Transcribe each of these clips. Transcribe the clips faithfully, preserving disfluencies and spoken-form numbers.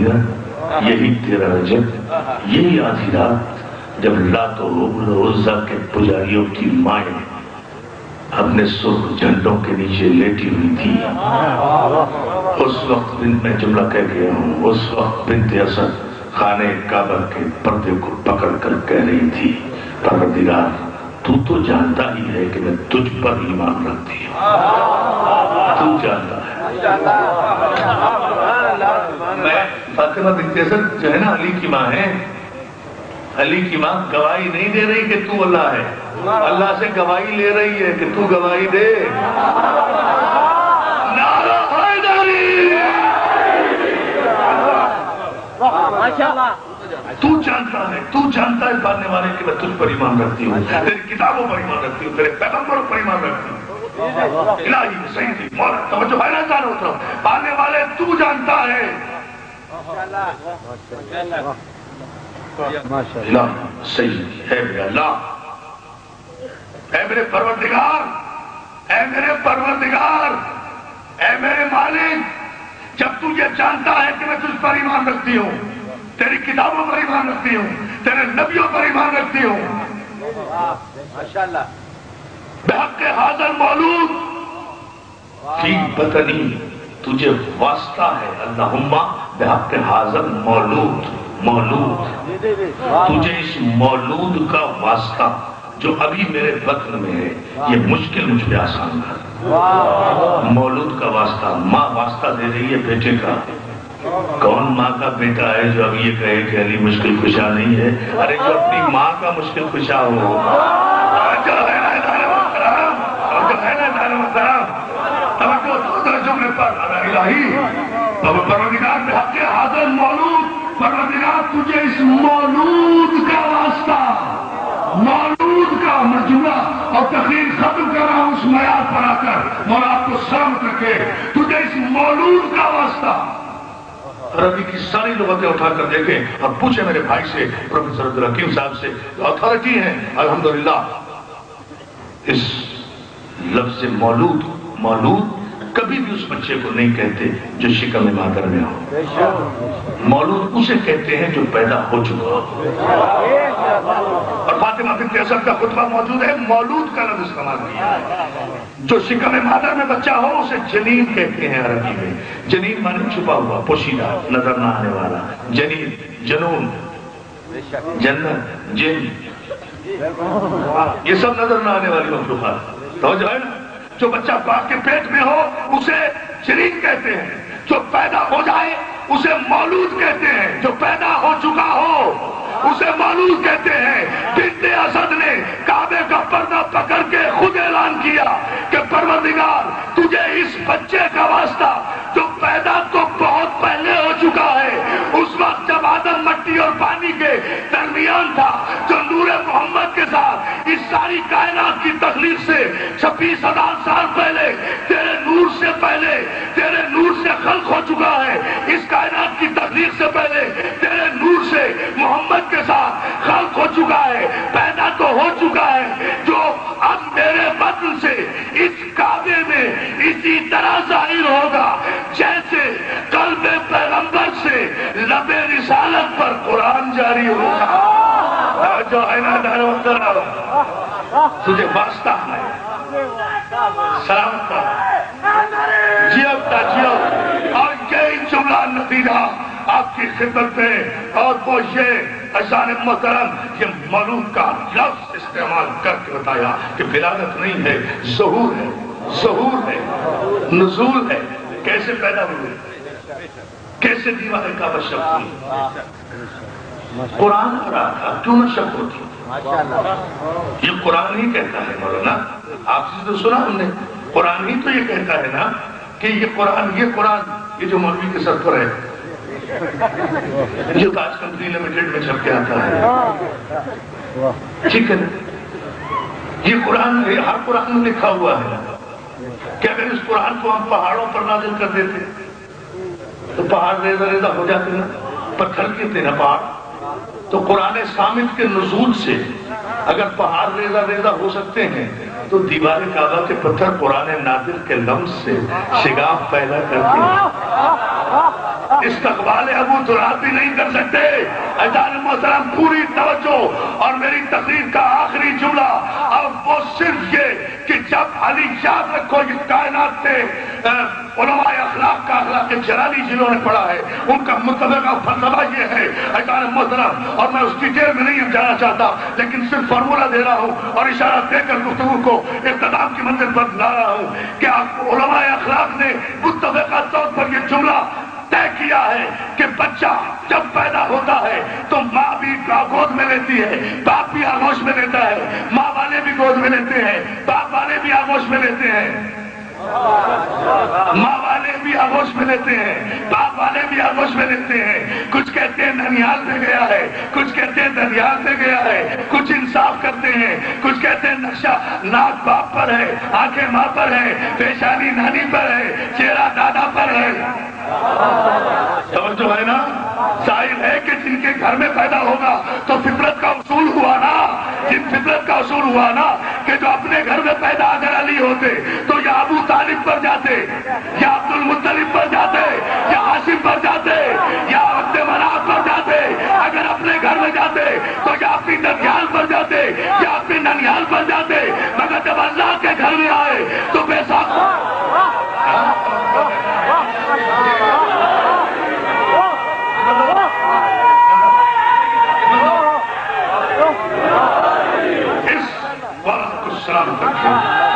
مدینہ، یہی تیرہ رجب، یہی آدھی رات جب لات و عزا کے پجاریوں کی مائیں اپنے سرخ جھنڈوں کے نیچے لیٹی ہوئی تھی، اس وقت بنت میں جملہ کہہ گیا ہوں، اس وقت بنت اسد خانے کعبہ کے پردے کو پکڑ کر کہہ رہی تھی پروردگار تو تو جانتا ہی ہے کہ میں تجھ پر ایمان رکھتی ہوں، تو جانتا ہے۔ میں فاطمہ بنت اسد جو ہے نا علی کی ماں ہے، علی کی ماں گواہی نہیں دے رہی کہ تو اللہ ہے، اللہ سے گواہی لے رہی ہے کہ تو گواہی دے۔ نعرہ حیدری، تو جانتا ہے، تو جانتا ہے پڑھنے والے کہ میں تجھ پر ایمان رکھتی ہوں، تیری کتابوں پر ایمان رکھتی ہوں، تیرے پیغمبروں پر ایمان رکھتی ہوں۔ الہی سیدی مولا توجہ ہے نا جانو تو پڑھنے والے تو جانتا ہے۔ اللہ سیدی ہے میرے اللہ، اے میرے پروردگار، اے میرے پروردگار، اے میرے مالک، جب تو یہ جانتا ہے کہ میں تجھ پر ایمان رکھتی ہوں، تیری کتابوں پر ایمان رکھتی ہوں، تیرے نبیوں پر ایمان رکھتی ہوں، بحق حاضر مولود فی بطنی، تجھے واسطہ ہے اللہم بحق حاضر مولود، مولود تجھے اس مولود کا واسطہ جو ابھی میرے بطن میں ہے، یہ مشکل مجھ پہ آسان کر۔ مولود کا واسطہ، ماں واسطہ دے رہی ہے بیٹے کا، کون ماں کا بیٹا ہے جو اب یہ کہے کہ علی مشکل کشا نہیں ہے؟ ارے جو اپنی ماں کا مشکل کشا ہو، جو ہے نا دار محترم، جو ہے نا دار محترم، توجہ دو جملے پر الہی پروردگار بحق حاضر مولود، پروردگار تجھے اس مولود کا واسطہ، مولود کا مجموعہ اور تقریر ختم کر رہا ہوں اس معیار پر آ کر، مولا آپ کو سلامت رکھے، تجھے اس مولود کا واسطہ۔ عربی کی ساری لغتیں اٹھا کر دیکھیں اور پوچھیں میرے بھائی سے، پروفیسر عبدالحکیم صاحب سے، جو اتھارٹی ہیں الحمدللہ، اس لفظ مولود، مولود کبھی بھی اس بچے کو نہیں کہتے جو شکم مادر میں ہو، مولود اسے کہتے ہیں جو پیدا ہو چکا ہو، اور فاطمہ بنت اسد کا خطبہ موجود ہے، مولود کا لفظ استعمال کیا ہے، جو شکم مادر میں بچہ ہو اسے جنین کہتے ہیں عربی میں، جنین مانے چھپا ہوا، پوشیدہ، نظر نہ آنے والا، جنین، جنون، جنت، جن، یہ سب نظر نہ آنے والی مخلوقات، توجہ ہے نا؟ جو بچہ باپ کے پیٹ میں ہو اسے جنین کہتے ہیں، جو پیدا ہو جائے اسے مولود کہتے ہیں، جو پیدا ہو چکا ہو اسے مولود کہتے ہیں۔ بنت اسد نے کعبے کا پردہ پکڑ کے خود اعلان کیا کہ پروردگار تجھے اس بچے کا واسطہ جو پیدا تو بہت پہلے ہو چکا ہے، اس وقت جب آدم مٹی اور پانی کے درمیان تھا، جو نور محمد کے ساتھ اس ساری کائنات کی تخلیق سے چھبیس ہزار سال پہلے، تیرے نور سے پہلے، تیرے نور سے خلق ہو چکا ہے، اس کائنات کی تخلیق سے پہلے تیرے نور سے محمد کے ساتھ خلق ہو چکا ہے، پیدا تو ہو چکا ہے، جو اب میرے بطن سے اس کعبے میں اسی طرح ظاہر ہوگا جیسے قلب پیغمبر سے لب رسالت پر قرآن جاری ہوگا۔ جو ہے نا دار محترم، تجھے واسطہ ہے، سلامت جیوتا جیو، اور یہی جملہ نتیجہ آپ کی خدمت میں، اور وہ یہ اذان محترم یہ مولود کا لفظ استعمال کر کے بتایا کہ ولادت نہیں ہے، ظہور ہے، ظہور ہے، نزول ہے، کیسے پیدا ہوئے، کیسے دیوار کعبہ شق ہوئی، قرآن آ رہا تھا، کیوں نہ شک ہوتی؟ یہ قرآن ہی کہتا ہے مولانا، آپ سے تو سنا ہم نے، قرآن ہی تو یہ کہتا ہے نا کہ یہ قرآن، یہ قرآن، یہ جو مولوی کے سر پر ہے، جو تاج کمپنی لمیٹڈ میں چھپ کے آتا ہے، ٹھیک ہے نا، یہ قرآن، ہر قرآن میں لکھا ہوا ہے کہ اگر اس قرآن کو ہم پہاڑوں پر نازل کر دیتے تو پہاڑ ریزہ ریزہ ہو جاتے نا، پتھر کے تھے نا پہاڑ، تو قرآن صامت کے نزول سے اگر پہاڑ ریزہ ریزہ ہو سکتے ہیں تو دیوار کعبہ کے پتھر قرآن نازل کے لمس سے شگاف پیدا کرتے ہیں۔ استقبال ابو تراب بھی نہیں کر سکتے. عزیزان محترم پوری توجہ اور میری تقریر کا آخری جملہ اب وہ صرف یہ کہ جب علی یاد رکھو یہ کائنات سے علماء اخلاق کا اخلاق جلالی جنہوں نے پڑھا ہے ان کا متفقہ فلسفہ یہ ہے. عزیزان محترم اور میں اس ڈیٹیل میں نہیں جانا چاہتا لیکن صرف فارمولہ دے رہا ہوں اور اشارہ دے کر گفتگو کو اختتام کی منزل پر لا رہا ہوں کہ علماء اخلاق نے متفقہ طور پر یہ جملہ طے کیا ہے کہ بچہ جب پیدا ہوتا ہے تو ماں بھی گود میں لیتی ہے, باپ بھی آغوش میں لیتا ہے, ماں والے بھی گود میں لیتے ہیں, باپ والے بھی آغوش میں لیتے ہیں, ماں والے بھی آغوش میں لیتے ہیں, باپ والے بھی آغوش میں لیتے ہیں. کچھ کہتے ہیں ننیال پہ گیا ہے, کچھ کہتے ہیں دریال پہ گیا ہے, کچھ انصاف کرتے ہیں, کچھ کہتے ہیں نقشہ ناک باپ پر ہے, آنکھیں ماں پر ہے, پیشانی نانی پر ہے, چہرہ دادا پر ہے. توجہ ہے نا؟ ظاہر ہے کہ جن کے گھر میں پیدا ہوگا تو فطرت کا اصول ہوا نا, جن فطرت کا اصول ہوا نا کہ جو اپنے گھر میں پیدا اگر علی ہوتے تو یا ابو طالب پر جاتے یا عبد المطلب پر جاتے یا ہاشم پر جاتے یا عبد مناف پر جاتے. اگر اپنے گھر میں جاتے تو یا اپنی ننیال پر جاتے یا اپنی ننیال پر جاتے, مگر جب اللہ کے گھر میں آئے تو بے ساکھ سلام کرتے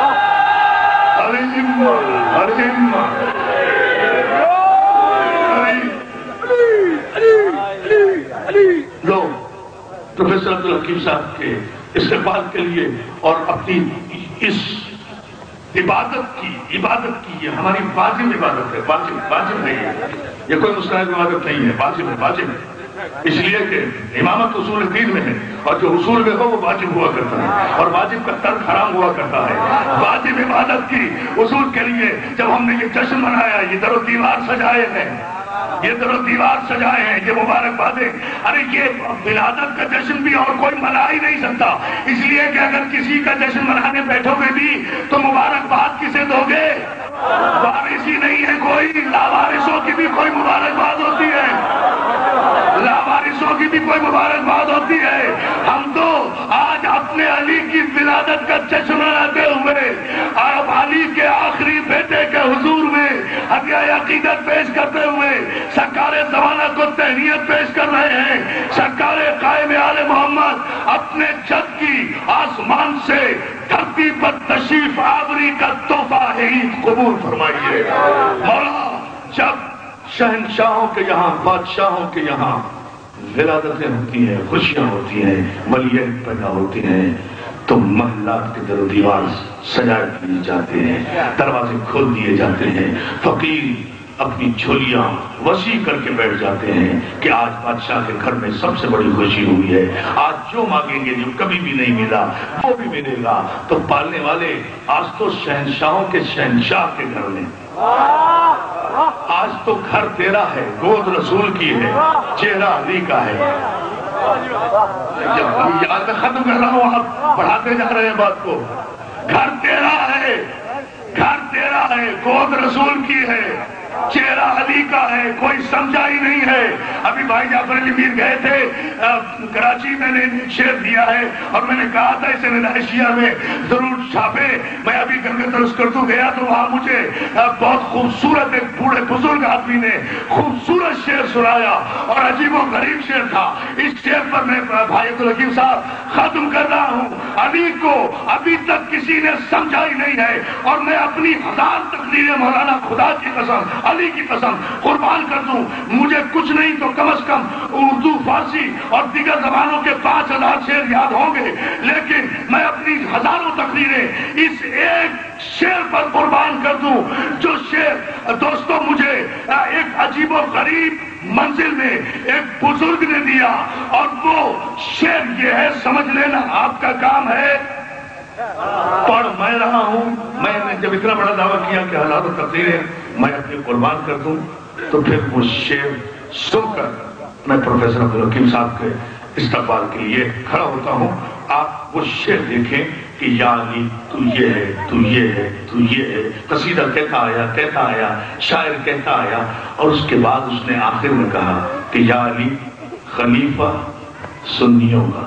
لوگ پروفیسر عبدالحکیم صاحب کے استقبال کے لیے اور اپنی اس عبادت کی عبادت کی یہ ہماری واجب عبادت ہے, واجب واجب نہیں ہے, یہ کوئی مستحب عبادت نہیں ہے, واجب ہے, واجب ہے. اس لیے کہ امامت اصول دین میں ہے اور جو اصول میں ہو وہ واجب ہوا کرتا ہے اور واجب کا ترک حرام ہوا کرتا ہے. واجب عبادت کی اصول کے لیے جب ہم نے یہ جشن منایا, یہ در و دیوار سجائے ہیں, یہ در و دیوار سجائے ہیں, یہ مبارکبادیں, ارے یہ ولادت کا جشن بھی اور کوئی منا ہی نہیں سکتا. اس لیے کہ اگر کسی کا جشن منانے بیٹھو گے بھی تو مبارکباد کسے دو گے؟ وارث ہی نہیں ہے کوئی, لاوارثوں کی بھی کوئی مبارکباد ہوتی ہے, لاوارثوں کی بھی کوئی مبارکباد ہوتی ہے. ہم تو آج اپنے علی کی ولادت کا جشن مناتے ہوئے اور علی کے آخری بیٹے کے حضور میں ہدیہ عقیدت پیش کرتے ہوئے سرکار زمانہ کو تہنیت پیش کر رہے ہیں. سرکار قائم آل محمد اپنے جد کی آسمان سے دھرتی پر تشریف آوری کا تحفہ عید قبول فرمائیے. مولا جب شہنشاہوں کے یہاں, بادشاہوں کے یہاں ولادتیں ہوتی ہیں, خوشیاں ہوتی ہیں, ولیعہد پیدا ہوتی ہیں تو محلات کے در و دیوار سجائے دیے جاتے ہیں, دروازے کھول دیے جاتے ہیں, فقیر اپنی جھولیاں وسیع کر کے بیٹھ جاتے ہیں کہ آج بادشاہ کے گھر میں سب سے بڑی خوشی ہوئی ہے, آج جو مانگیں گے جو کبھی بھی نہیں ملا وہ بھی ملے گا. تو پالنے والے آج تو شہنشاہوں کے شہنشاہ کے گھر میں, آج تو گھر تیرا ہے, گود رسول کی ہے, چہرہ علی کا ہے. جب یاد میں ختم کر رہا ہوں آپ بڑھاتے جا رہے ہیں بات کو. گھر تیرا ہے, گھر تیرا ہے, گود رسول کی ہے, چہرہ علی کا ہے, کوئی سمجھا ہی نہیں ہے. ابھی بھائی جعفر علی میر گئے تھے کراچی, میں نے شعر دیا ہے اور میں نے کہا تھا اسے ندائشیہ میں ضرور چھاپے. میں ابھی گنگا ترسکرتو گیا تو وہاں مجھے بہت خوبصورت ایک بوڑھے بزرگ آدمی نے خوبصورت شعر سنایا اور عجیب و غریب شعر تھا. اس شعر پر میں بھائی عبدالحکیم صاحب ختم کر رہا ہوں. علی کو ابھی تک کسی نے سمجھا ہی نہیں ہے اور میں اپنی ہزار تقریریں مولانا خدا کی قسم, علی کی قسم قربان کر دوں, مجھے کچھ نہیں تو کم از کم اردو, فارسی اور دیگر زبانوں کے پانچ ہزار شعر یاد ہوں گے, لیکن میں اپنی ہزاروں تقریریں اس ایک شعر پر قربان کر دوں جو شعر دوستوں مجھے ایک عجیب و غریب منزل میں ایک بزرگ نے دیا. اور وہ شعر یہ ہے, سمجھ لینا آپ کا کام ہے, پڑھ میں رہا ہوں. میں نے جب اتنا بڑا دعویٰ کیا کہ ہزاروں تقریریں میں اپنی قربان کر دوں تو پھر وہ شعر سن کر میں پروفیسر عبدالحکیم صاحب کے استقبال کے لیے کھڑا ہوتا ہوں. آپ وہ شعر دیکھیں کہ یا علی تو یہ ہے، تو یہ ہے، تو یہ ہے، قصیدہ کہتا آیا کہتا آیا شاعر کہتا آیا، اور اس کے بعد اس نے آخر میں کہا کہ یا علی خلیفہ سنیوں کا۔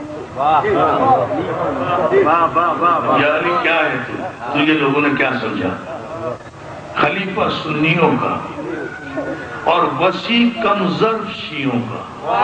یا علی کیا ہے تو تجھے لوگوں نے کیا سمجھا؟ خلیفہ سنیوں کا اور وسیع کم ظرف شیعوں کا۔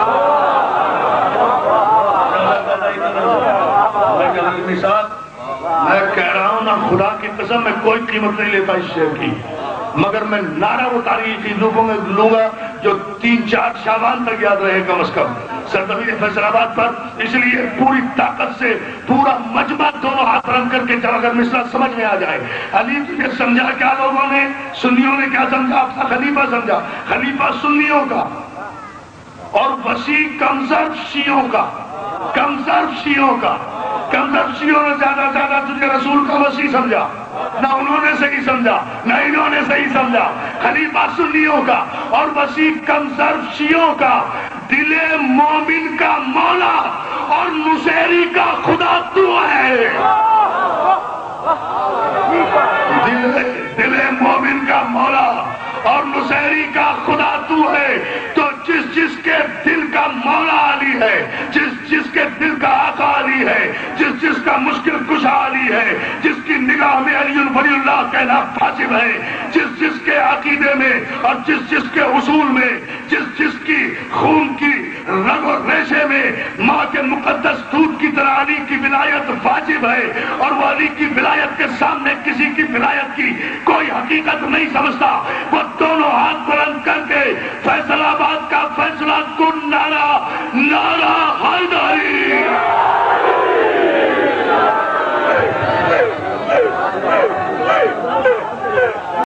میں کہہ رہا ہوں نا، خدا کی قسم میں کوئی قیمت نہیں لیتا اس شعر کی، مگر میں نعرہ وہ تاریخی لوگوں میں لوں گا جو تین چار شعبان تک یاد رہے کم از کم سرزمین فیصل آباد پر۔ اس لیے پوری طاقت سے پورا مجمع دونوں ہاتھ رنگ کر کے جب اگر مصرع سمجھ میں آ جائے، علی تجھے سمجھا کیا لوگوں نے؟ سنیوں نے کیا سمجھا؟ اپنا خلیفہ سمجھا، خلیفہ سنیوں کا اور وسیع کمزرف شیعوں کا، کمزرف شیعوں کا۔ کمزرف شیعوں نے زیادہ زیادہ تجھے رسول کا وسیع سمجھا، نہ انہوں نے صحیح سمجھا نہ انہوں نے صحیح سمجھا۔ خلیفہ سنیوں کا اور وسیع کمزرف شیعوں کا، دل مومن کا مولا اور نصیری کا خدا تو ہے۔ دل دل مومن کا مولا اور نصیری کا خدا تو ہے، تو جس جس کے دل کا مولا علی ہے، جس جس کے دل کا آقا علی ہے، جس جس کا مشکل کشا علی ہے، جس کی نگاہ میں علی ولی اللہ کہنا واجب ہے، جس جس کے عقیدے میں اور جس جس کے اصول میں، جس جس کی خون کی رگ و ریشے میں ماں کے مقدس دودھ کی طرح علی کی ولایت واجب ہے، اور وہ علی کی ولایت کے سامنے کسی کی ولایت کی کوئی حقیقت نہیں سمجھتا،